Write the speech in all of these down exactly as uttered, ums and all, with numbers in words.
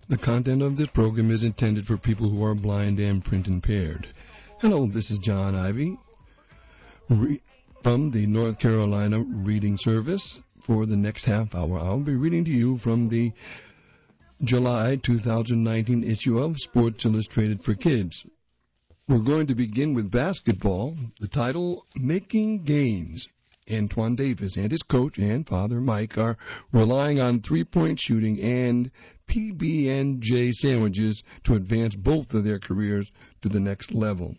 The content of this program is intended for people who are blind and print impaired. Hello, this is John Ivy re- from the North Carolina Reading Service. For the next half hour, I'll be reading to you from the July two thousand nineteen issue of Sports Illustrated for Kids. We're going to begin with basketball. The title, Making Gains. Antoine Davis and his coach and father, Mike, are relying on three-point shooting and P B and J sandwiches to advance both of their careers to the next level.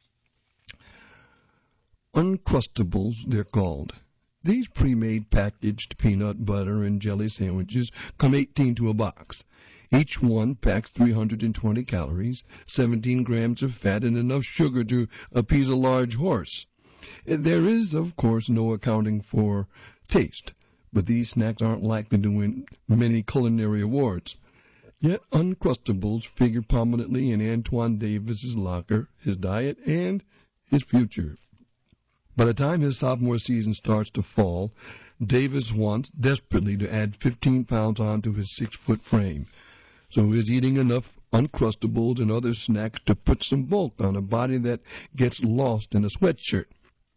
Uncrustables, they're called. These pre-made packaged peanut butter and jelly sandwiches come eighteen to a box. Each one packs three hundred twenty calories, seventeen grams of fat, and enough sugar to appease a large horse. There is, of course, no accounting for taste, but these snacks aren't likely to win many culinary awards. Yet Uncrustables figure prominently in Antoine Davis's locker, his diet, and his future. By the time his sophomore season starts to fall, Davis wants desperately to add fifteen pounds onto his six-foot frame. So he's eating enough Uncrustables and other snacks to put some bulk on a body that gets lost in a sweatshirt.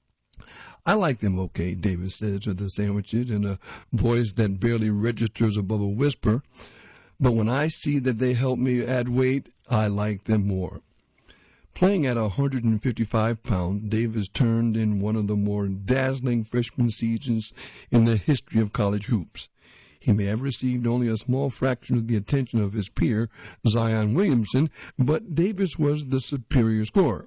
I like them okay, Davis says of the sandwiches in a voice that barely registers above a whisper. But when I see that they help me add weight, I like them more. Playing at one hundred fifty-five pounds, Davis turned in one of the more dazzling freshman seasons in the history of college hoops. He may have received only a small fraction of the attention of his peer, Zion Williamson, but Davis was the superior scorer.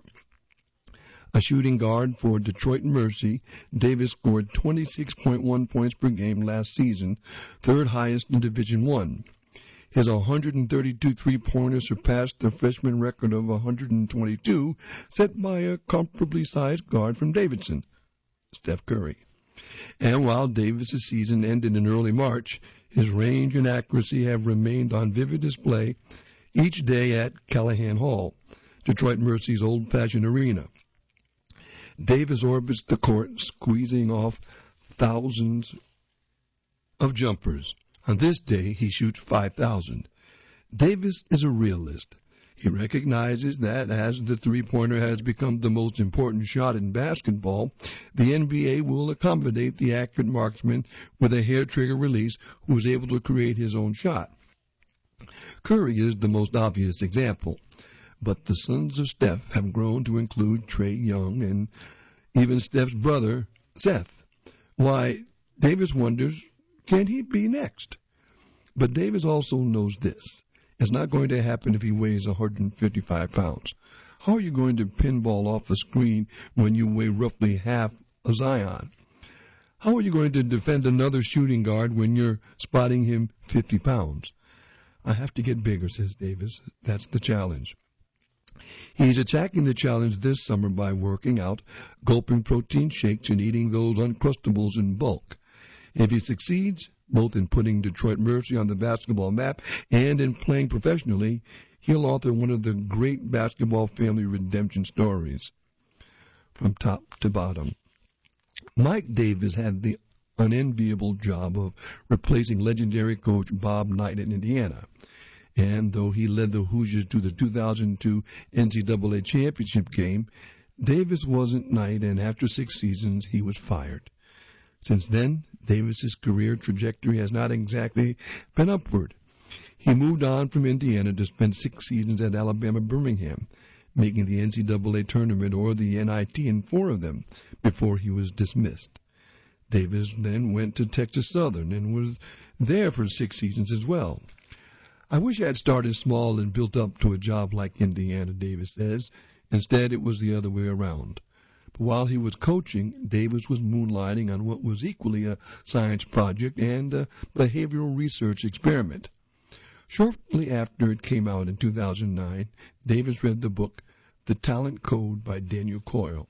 A shooting guard for Detroit Mercy, Davis scored twenty-six point one points per game last season, third highest in Division One. His one hundred thirty-two three-pointers surpassed the freshman record of one hundred twenty-two set by a comparably sized guard from Davidson, Steph Curry. And while Davis's season ended in early March, his range and accuracy have remained on vivid display each day at Callahan Hall, Detroit Mercy's old-fashioned arena. Davis orbits the court, squeezing off thousands of jumpers. On this day, he shoots five thousand. Davis is a realist. He recognizes that as the three-pointer has become the most important shot in basketball, the N B A will accommodate the accurate marksman with a hair-trigger release who is able to create his own shot. Curry is the most obvious example. But the sons of Steph have grown to include Trae Young and even Steph's brother, Seth. Why, Davis wonders, can he be next? But Davis also knows this. It's not going to happen if he weighs one hundred fifty-five pounds. How are you going to pinball off a screen when you weigh roughly half a Zion? How are you going to defend another shooting guard when you're spotting him fifty pounds? I have to get bigger, says Davis. That's the challenge. He's attacking the challenge this summer by working out, gulping protein shakes, and eating those Uncrustables in bulk. If he succeeds, both in putting Detroit Mercy on the basketball map and in playing professionally, he'll author one of the great basketball family redemption stories. From top to bottom. Mike Davis had the unenviable job of replacing legendary coach Bob Knight at Indiana. And though he led the Hoosiers to the two thousand two N C double A championship game, Davis wasn't Knight, and after six seasons, he was fired. Since then, Davis's career trajectory has not exactly been upward. He moved on from Indiana to spend six seasons at Alabama Birmingham, making the N C double A tournament or the N I T in four of them before he was dismissed. Davis then went to Texas Southern and was there for six seasons as well. I wish I had started small and built up to a job like Indiana, Davis says. Instead, it was the other way around. But while he was coaching, Davis was moonlighting on what was equally a science project and a behavioral research experiment. Shortly after it came out in two thousand nine, Davis read the book The Talent Code by Daniel Coyle,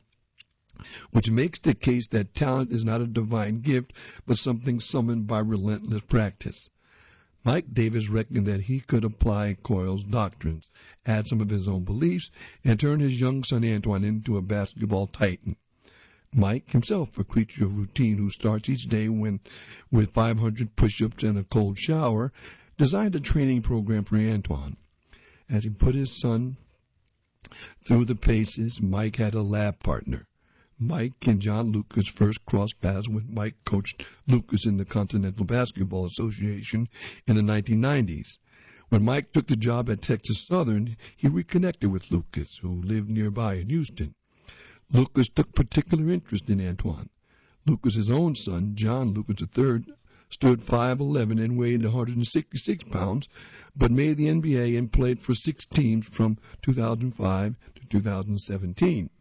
which makes the case that talent is not a divine gift, but something summoned by relentless practice. Mike Davis reckoned that he could apply Coyle's doctrines, add some of his own beliefs, and turn his young son Antoine into a basketball titan. Mike, himself a creature of routine who starts each day when, with five hundred push-ups and a cold shower, designed a training program for Antoine. As he put his son through the paces, Mike had a lab partner. Mike and John Lucas first crossed paths when Mike coached Lucas in the Continental Basketball Association in the nineteen nineties. When Mike took the job at Texas Southern, he reconnected with Lucas, who lived nearby in Houston. Lucas took particular interest in Antoine. Lucas's own son, John Lucas the third, stood five eleven and weighed one hundred sixty-six pounds, but made the N B A and played for six teams from two thousand five to two thousand seventeen.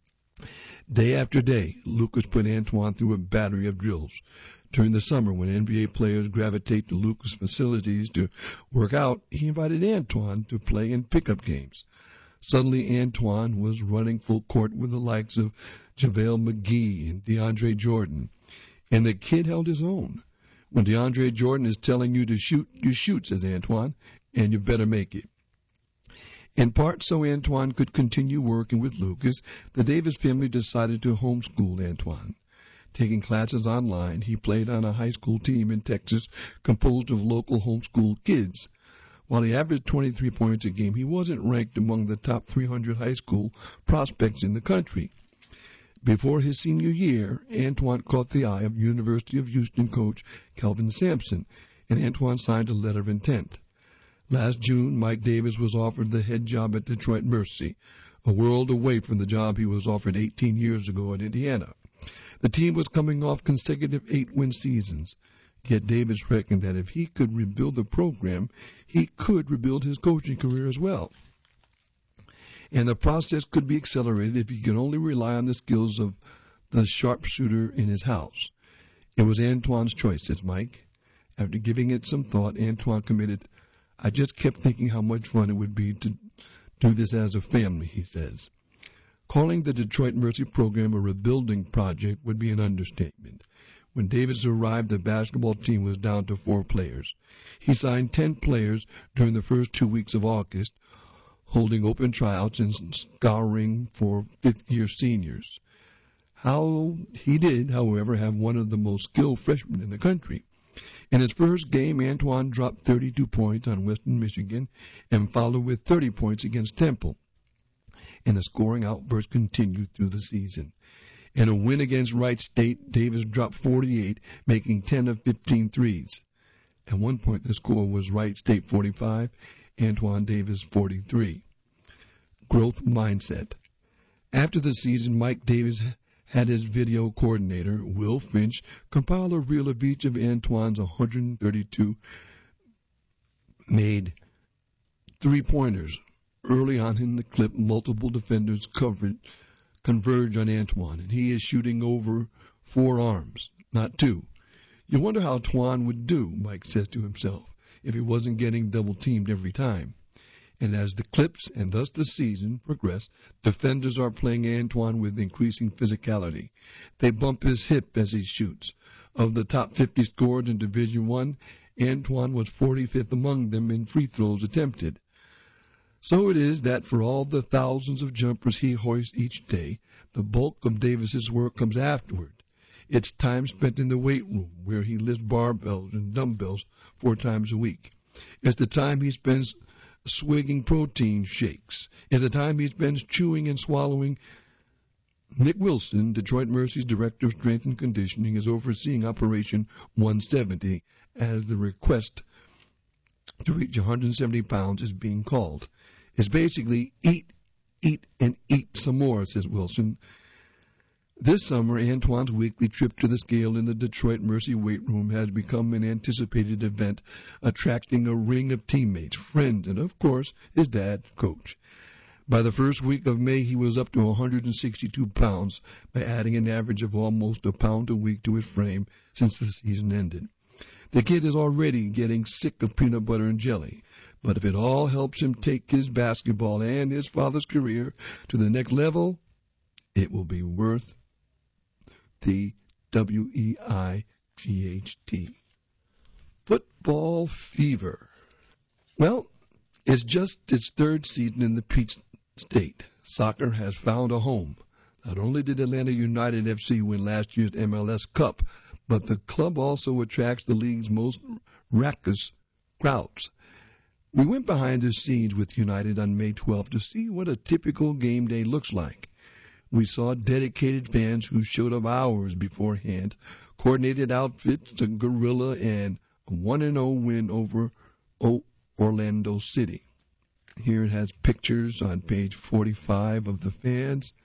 Day after day, Lucas put Antoine through a battery of drills. During the summer, when N B A players gravitate to Lucas' facilities to work out, he invited Antoine to play in pickup games. Suddenly, Antoine was running full court with the likes of JaVale McGee and DeAndre Jordan, and the kid held his own. When DeAndre Jordan is telling you to shoot, you shoot, says Antoine, and you better make it. In part so Antoine could continue working with Lucas, the Davis family decided to homeschool Antoine. Taking classes online, he played on a high school team in Texas composed of local homeschool kids. While he averaged twenty-three points a game, he wasn't ranked among the top three hundred high school prospects in the country. Before his senior year, Antoine caught the eye of University of Houston coach Kelvin Sampson, and Antoine signed a letter of intent. Last June, Mike Davis was offered the head job at Detroit Mercy, a world away from the job he was offered eighteen years ago at Indiana. The team was coming off consecutive eight-win seasons, yet Davis reckoned that if he could rebuild the program, he could rebuild his coaching career as well. And the process could be accelerated if he could only rely on the skills of the sharpshooter in his house. It was Antoine's choice, says Mike. After giving it some thought, Antoine committed. I just kept thinking how much fun it would be to do this as a family, he says. Calling the Detroit Mercy program a rebuilding project would be an understatement. When Davis arrived, the basketball team was down to four players. He signed ten players during the first two weeks of August, holding open tryouts and scouring for fifth-year seniors. How he did, however, have one of the most skilled freshmen in the country. In his first game, Antoine dropped thirty-two points on Western Michigan and followed with thirty points against Temple. And the scoring outburst continued through the season. In a win against Wright State, Davis dropped forty-eight, making ten of fifteen threes. At one point, the score was Wright State forty-five, Antoine Davis forty-three. Growth mindset. After the season, Mike Davis had his video coordinator, Will Finch, compile a reel of each of Antoine's one hundred thirty-two made three-pointers. Early on in the clip, multiple defenders covered, converge on Antoine, and he is shooting over four arms, not two. You wonder how Antoine would do, Mike says to himself, if he wasn't getting double-teamed every time. And as the clips, and thus the season, progress, defenders are playing Antoine with increasing physicality. They bump his hip as he shoots. Of the top fifty scorers in Division One, Antoine was forty-fifth among them in free throws attempted. So it is that for all the thousands of jumpers he hoists each day, the bulk of Davis's work comes afterward. It's time spent in the weight room, where he lifts barbells and dumbbells four times a week. It's the time he spends swigging protein shakes. It's the time he spends chewing and swallowing. Nick Wilson, Detroit Mercy's Director of Strength and Conditioning, is overseeing Operation one seventy as the request to reach one hundred seventy pounds is being called. It's basically eat, eat, and eat some more, says Wilson. This summer, Antoine's weekly trip to the scale in the Detroit Mercy weight room has become an anticipated event, attracting a ring of teammates, friends, and, of course, his dad, Coach. By the first week of May, he was up to one hundred sixty-two pounds by adding an average of almost a pound a week to his frame since the season ended. The kid is already getting sick of peanut butter and jelly. But if it all helps him take his basketball and his father's career to the next level, it will be worth the W E I G H T. Football fever. Well, it's just its third season in the Peach State. Soccer has found a home. Not only did Atlanta United F C win last year's M L S Cup, but the club also attracts the league's most raucous crowds. We went behind the scenes with United on May twelfth to see what a typical game day looks like. We saw dedicated fans who showed up hours beforehand, coordinated outfits, a gorilla, and a one and oh win over Orlando City. Here it has pictures on page forty-five of the fans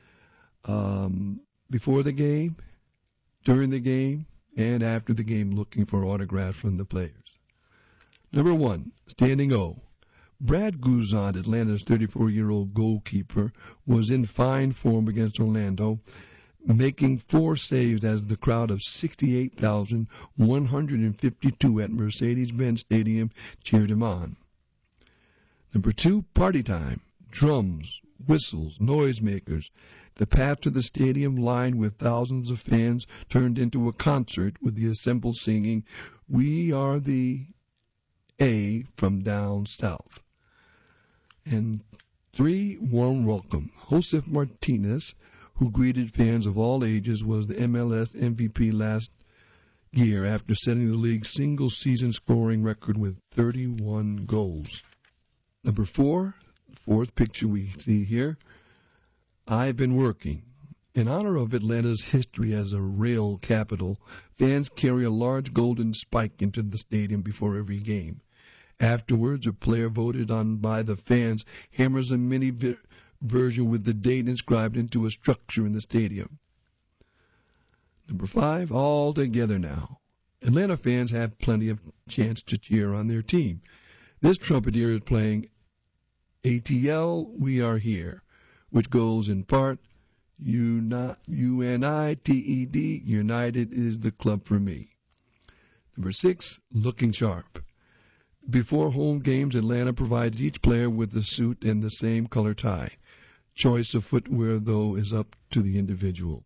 um, before the game, during the game, and after the game looking for autographs from the players. Number one, standing O. Brad Guzan, Atlanta's thirty-four-year-old goalkeeper, was in fine form against Orlando, making four saves as the crowd of sixty-eight thousand one hundred fifty-two at Mercedes-Benz Stadium cheered him on. Number two, party time. Drums, whistles, noisemakers. The path to the stadium lined with thousands of fans turned into a concert with the assembled singing, "We Are the A from Down South." And three, warm welcome. Josef Martinez, who greeted fans of all ages, was the M L S M V P last year after setting the league's single-season scoring record with thirty-one goals. Number four, fourth picture we see here, I've been working. In honor of Atlanta's history as a rail capital, fans carry a large golden spike into the stadium before every game. Afterwards, a player voted on by the fans hammers a mini vi- version with the date inscribed into a structure in the stadium. Number five, all together now. Atlanta fans have plenty of chance to cheer on their team. This trumpeter is playing A T L, We Are Here, which goes in part, U N I T E D, United is the club for me. Number six, looking sharp. Before home games, Atlanta provides each player with a suit and the same color tie. Choice of footwear, though, is up to the individual.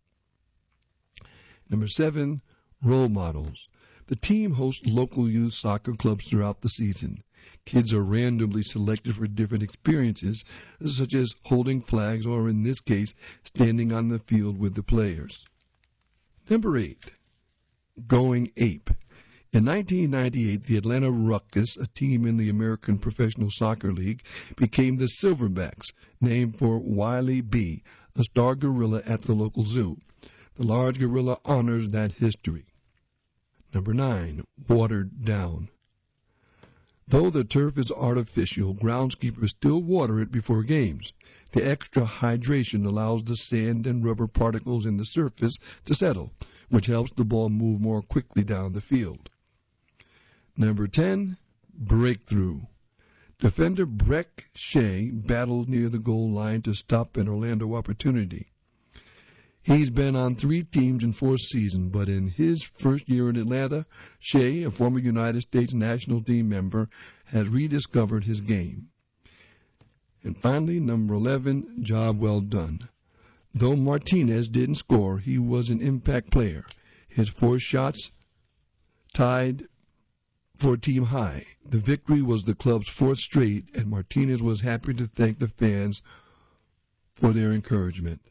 Number seven, role models. The team hosts local youth soccer clubs throughout the season. Kids are randomly selected for different experiences, such as holding flags or, in this case, standing on the field with the players. Number eight, going ape. In nineteen ninety-eight, the Atlanta Ruckus, a team in the American Professional Soccer League, became the Silverbacks, named for Wiley B., a star gorilla at the local zoo. The large gorilla honors that history. Number nine, watered down. Though the turf is artificial, groundskeepers still water it before games. The extra hydration allows the sand and rubber particles in the surface to settle, which helps the ball move more quickly down the field. Number ten, breakthrough. Defender Breck Shea battled near the goal line to stop an Orlando opportunity. He's been on three teams in four seasons, but in his first year in Atlanta, Shea, a former United States national team member, has rediscovered his game. And finally, number eleven, job well done. Though Martinez didn't score, he was an impact player. His four shots tied for team high. The victory was the club's fourth straight, and Martinez was happy to thank the fans for their encouragement.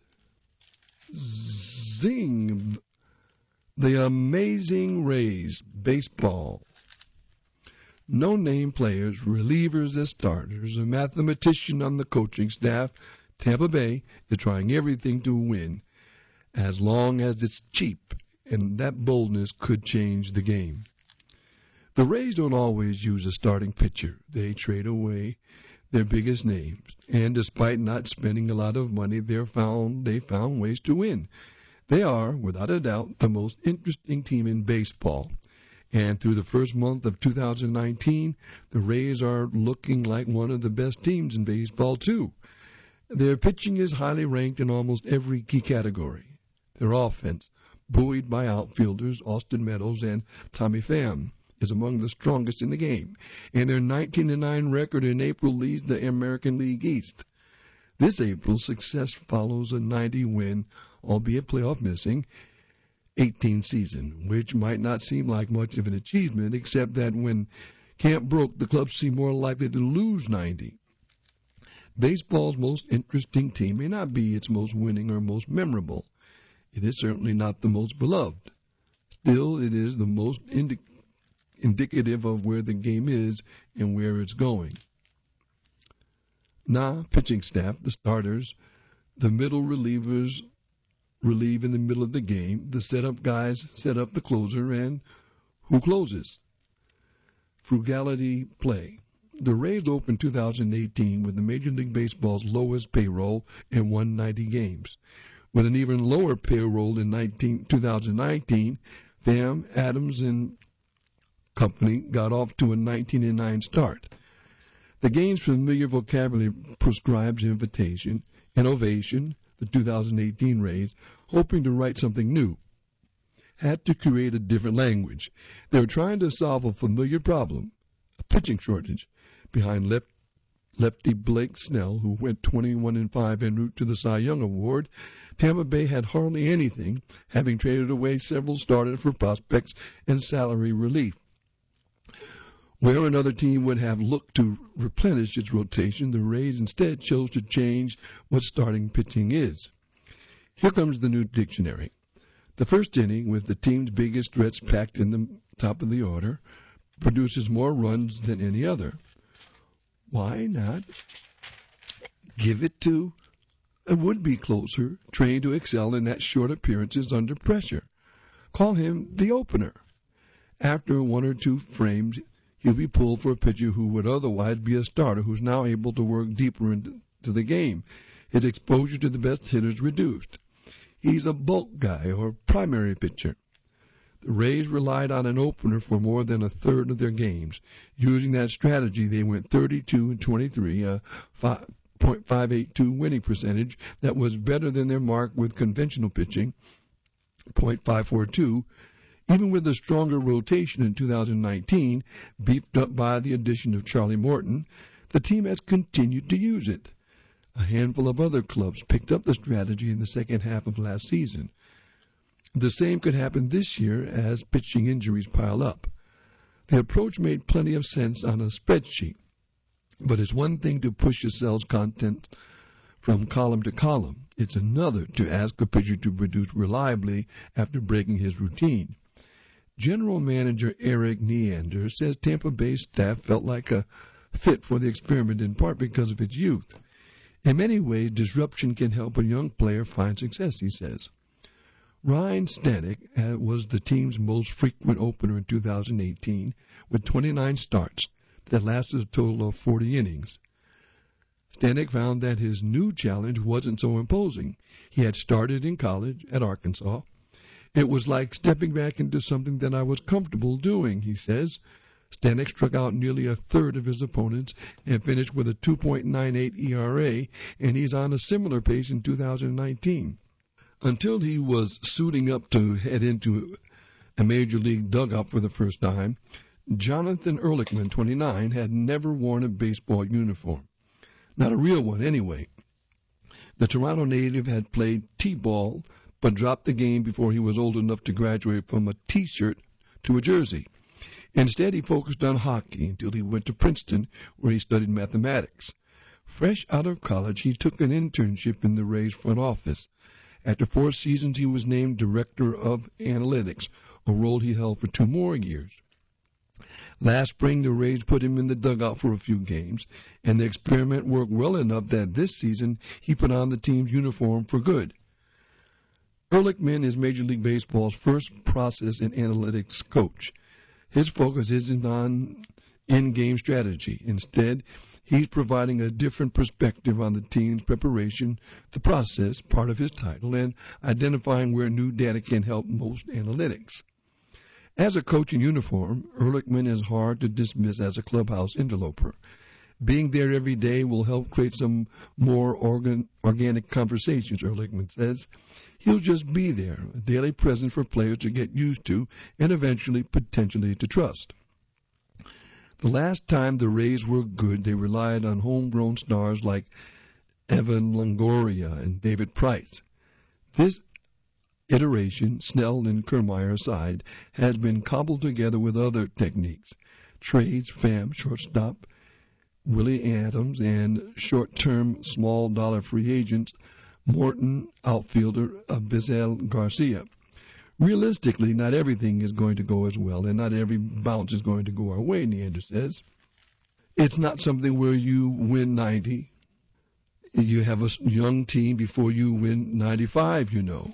Zing! The Amazing Rays baseball. No-name players, relievers as starters, a mathematician on the coaching staff. Tampa Bay is trying everything to win, as long as it's cheap, and that boldness could change the game. The Rays don't always use a starting pitcher. They trade away their biggest names, and despite not spending a lot of money, they found they found ways to win. They are, without a doubt, the most interesting team in baseball. And through the first month of two thousand nineteen, the Rays are looking like one of the best teams in baseball, too. Their pitching is highly ranked in almost every key category. Their offense, buoyed by outfielders Austin Meadows and Tommy Pham, is among the strongest in the game, and their nineteen and nine record in April leads the American League East. This April's success follows a ninety-win, albeit playoff missing, eighteen season, which might not seem like much of an achievement, except that when camp broke, the club seemed more likely to lose ninety. Baseball's most interesting team may not be its most winning or most memorable. It is certainly not the most beloved. Still, it is the most indicative indicative of where the game is and where it's going. Nah, pitching staff, the starters, the middle relievers relieve in the middle of the game. The setup guys set up the closer, and who closes? Frugality play. The Rays opened two thousand eighteen with the Major League Baseball's lowest payroll and won ninety games. With an even lower payroll in nineteen, two thousand nineteen, Pham, Adams, and company got off to a nineteen and nine start. The game's familiar vocabulary prescribes invitation, innovation, the two thousand eighteen Rays, hoping to write something new, had to create a different language. They were trying to solve a familiar problem, a pitching shortage, behind left, lefty Blake Snell, who went twenty-one and five en route to the Cy Young Award. Tampa Bay had hardly anything, having traded away several starters for prospects and salary relief. Where another team would have looked to replenish its rotation, the Rays instead chose to change what starting pitching is. Here comes the new dictionary. The first inning, with the team's biggest threats packed in the top of the order, produces more runs than any other. Why not give it to a would-be closer trained to excel in that short appearances under pressure? Call him the opener. After one or two frames, he'll be pulled for a pitcher who would otherwise be a starter who's now able to work deeper into the game. His exposure to the best hitters reduced. He's a bulk guy or primary pitcher. The Rays relied on an opener for more than a third of their games. Using that strategy, they went thirty-two and twenty-three, a point five eight two winning percentage that was better than their mark with conventional pitching, point five four two. Even with a stronger rotation in two thousand nineteen, beefed up by the addition of Charlie Morton, the team has continued to use it. A handful of other clubs picked up the strategy in the second half of last season. The same could happen this year as pitching injuries pile up. The approach made plenty of sense on a spreadsheet, but it's one thing to push your cell's content from column to column. It's another to ask a pitcher to produce reliably after breaking his routine. General Manager Eric Neander says Tampa Bay staff felt like a fit for the experiment in part because of its youth. In many ways, disruption can help a young player find success, he says. Ryan Stanek was the team's most frequent opener in two thousand eighteen with twenty-nine starts that lasted a total of forty innings. Stanek found that his new challenge wasn't so imposing. He had started in college at Arkansas. It was like stepping back into something that I was comfortable doing, he says. Stanek struck out nearly a third of his opponents and finished with a two point nine eight E R A, and he's on a similar pace in two thousand nineteen. Until he was suiting up to head into a major league dugout for the first time, Jonathan Ehrlichman, twenty-nine, had never worn a baseball uniform. Not a real one, anyway. The Toronto native had played T-ball, but dropped the game before he was old enough to graduate from a T-shirt to a jersey. Instead, he focused on hockey until he went to Princeton, where he studied mathematics. Fresh out of college, he took an internship in the Rays front office. After four seasons, he was named Director of Analytics, a role he held for two more years. Last spring, the Rays put him in the dugout for a few games, and the experiment worked well enough that this season he put on the team's uniform for good. Ehrlichman is Major League Baseball's first process and analytics coach. His focus isn't on in-game strategy. Instead, he's providing a different perspective on the team's preparation, the process, part of his title, and identifying where new data can help most analytics. As a coach in uniform, Ehrlichman is hard to dismiss as a clubhouse interloper. Being there every day will help create some more organ, organic conversations, Ehrlichman says. He'll just be there, a daily presence for players to get used to and eventually, potentially, to trust. The last time the Rays were good, they relied on homegrown stars like Evan Longoria and David Price. This iteration, Snell and Kiermaier aside, has been cobbled together with other techniques. Trades, Pham, shortstop, Willie Adams, and short-term small-dollar free agents, Morton, outfielder, Abizail Garcia. Realistically, not everything is going to go as well, and not every bounce is going to go our way, Neander says. It's not something where you win ninety. You have a young team before you win ninety-five, you know.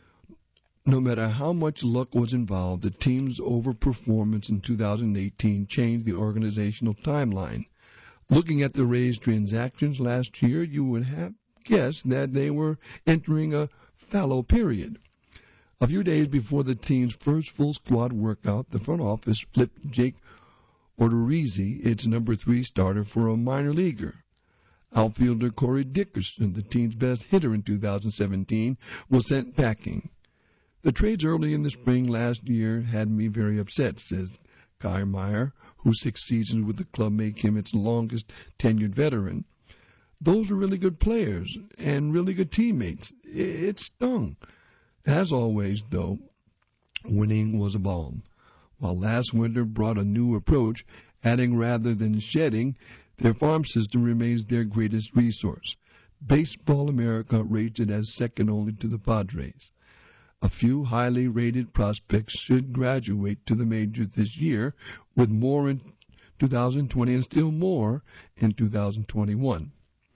No matter how much luck was involved, the team's overperformance in two thousand eighteen changed the organizational timeline. Looking at the Rays' transactions last year, you would have guessed that they were entering a fallow period. A few days before the team's first full squad workout, the front office flipped Jake Odorizzi, its number three starter, for a minor leaguer. Outfielder Corey Dickerson, the team's best hitter in two thousand seventeen, was sent packing. The trades early in the spring last year had me very upset, says Kiermaier, whose six seasons with the club make him its longest tenured veteran. Those were really good players and really good teammates. It stung. As always, though, winning was a balm. While last winter brought a new approach, adding rather than shedding, their farm system remains their greatest resource. Baseball America rates it as second only to the Padres. A few highly rated prospects should graduate to the majors this year, with more in two thousand twenty and still more in two thousand twenty-one.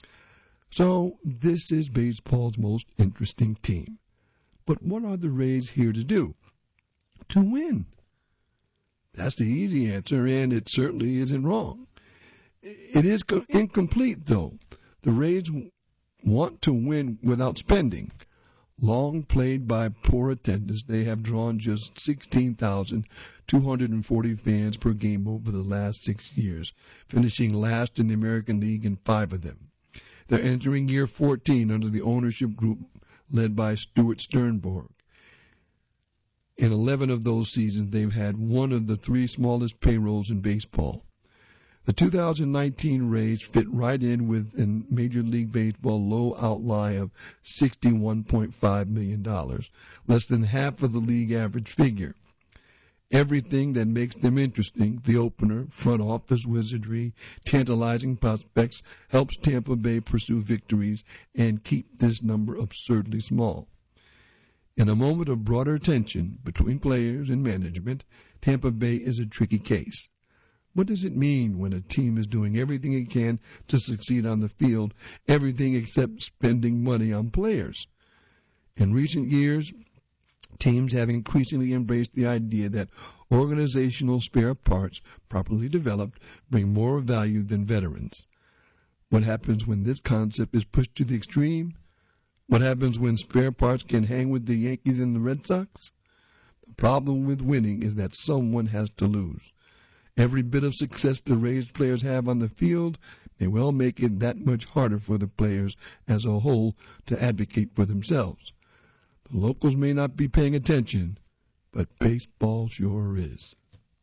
So this is baseball's most interesting team. But what are the Rays here to do? To win. That's the easy answer, and it certainly isn't wrong. It is co- incomplete, though. The Rays want to win without spending. Long played by poor attendance, they have drawn just sixteen thousand two hundred forty fans per game over the last six years, finishing last in the American League in five of them. They're entering year fourteen under the ownership group led by Stuart Sternborg. In eleven of those seasons, they've had one of the three smallest payrolls in baseball. The two thousand nineteen Rays fit right in with a Major League Baseball low outlay of sixty-one point five million dollars, less than half of the league average figure. Everything that makes them interesting, the opener, front office wizardry, tantalizing prospects, helps Tampa Bay pursue victories and keep this number absurdly small. In a moment of broader tension between players and management, Tampa Bay is a tricky case. What does it mean when a team is doing everything it can to succeed on the field, everything except spending money on players? In recent years, teams have increasingly embraced the idea that organizational spare parts, properly developed, bring more value than veterans. What happens when this concept is pushed to the extreme? What happens when spare parts can hang with the Yankees and the Red Sox? The problem with winning is that someone has to lose. Every bit of success the Rays players have on the field may well make it that much harder for the players as a whole to advocate for themselves. The locals may not be paying attention, but baseball sure is.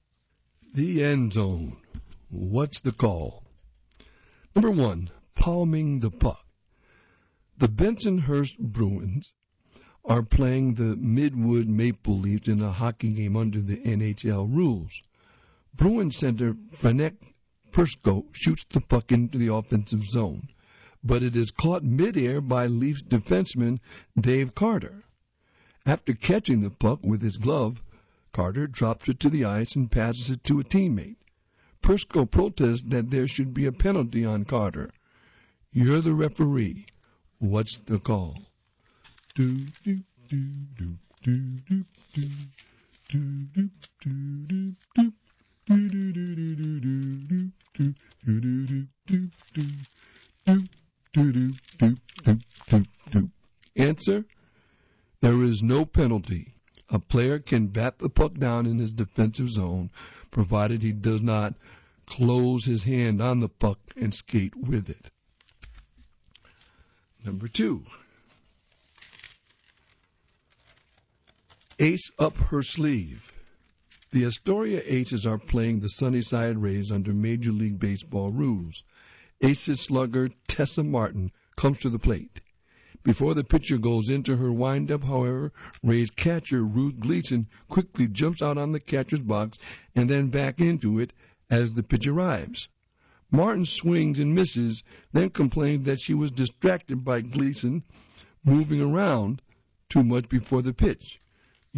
The end zone. What's the call? Number one, palming the puck. The Bensonhurst Bruins are playing the Midwood Maple Leafs in a hockey game under the N H L rules. Bruins center Franek Persko shoots the puck into the offensive zone, but it is caught midair by Leafs defenseman Dave Carter. After catching the puck with his glove, Carter drops it to the ice and passes it to a teammate. Persko protests that there should be a penalty on Carter. You're the referee. What's the call? Do do do do do do do do do do do. Answer: there is no penalty. A player can bat the puck down in his defensive zone, provided he does not close his hand on the puck and skate with it. Number two. Ace up her sleeve. The Astoria Aces are playing the Sunnyside Rays under Major League Baseball rules. Aces slugger Tessa Martin comes to the plate. Before the pitcher goes into her windup, however, Rays catcher Ruth Gleason quickly jumps out on the catcher's box and then back into it as the pitch arrives. Martin swings and misses, then complains that she was distracted by Gleason moving around too much before the pitch.